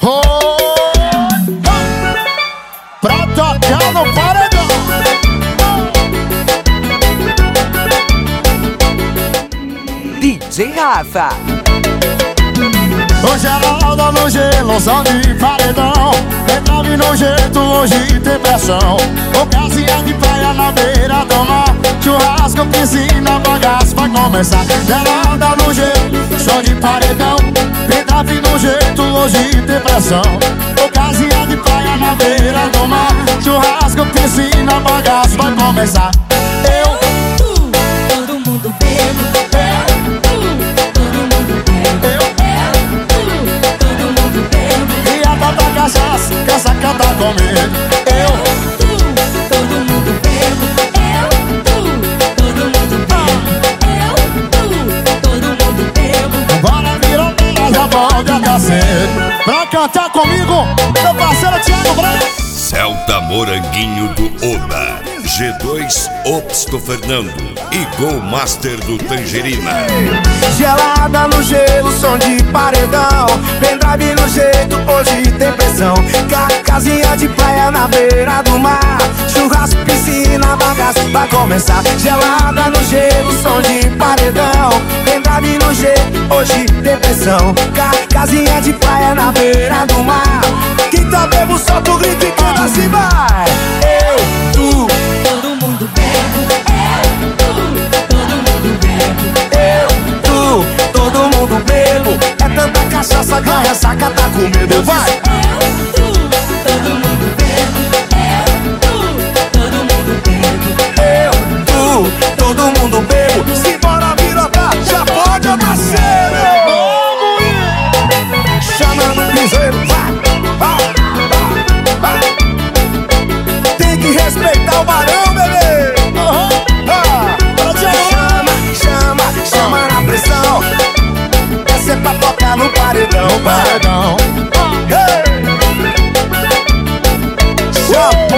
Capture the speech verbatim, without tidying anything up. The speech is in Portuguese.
Oh, pra tocar no paredão. D J Rafa. Hoje ela anda no gelo, som de paredão. Entrave no jeito, hoje tem pressão. Ocasião de praia na beira do mar. Churrasco, piscina, bagaço vai começar. Ela anda no gelo, som de paredão. Entrave no jeito, hoje tem pressão. Ocasião de praia na beira do mar. Churrasco, piscina, bagaço vai começar. Eu, todo mundo bebo. Cachaça, caça cantar comigo. Eu, tu, todo mundo bebo. Eu, tu, todo mundo bebo. Eu, tu, todo mundo bebo. Bora virar, já pode até cedo. Pra cantar comigo, meu parceiro Thiago Branco. Celta Moranguinho do Oba, G dois Opsto Fernando e Gol Master do Tangerina. Gelada no gelo, som de paredão. Pendrive no jeito, hoje tem pressão. Casinha de praia na beira do mar. Churrasco, piscina, bagaço vai começar. Gelada no gelo, som de paredão. Pendrive no jeito, hoje tem pressão. Casinha de praia na beira do mar. Quem tá bebo, solta o grito e canta assim, vai. Eu, tu, todo mundo bebe. Eu, tu, todo mundo bebe. eu, tu, todo mundo bebo. É tanta cachaça, ganha, saca, tá com medo, vai. Eu, tu, todo mundo bebe. Eu, tu, todo mundo bebe. Eu, tu, todo mundo bebo. Simbora virotar, já pode acontecer. Chama no piseiro, vai, vai, vai, vai. Tem que respeitar o barão, bebê. Uhum. Ah, Chama, chama, chama na pressão. Essa é pra tocar no paredão, no paredão. Hey! Chama.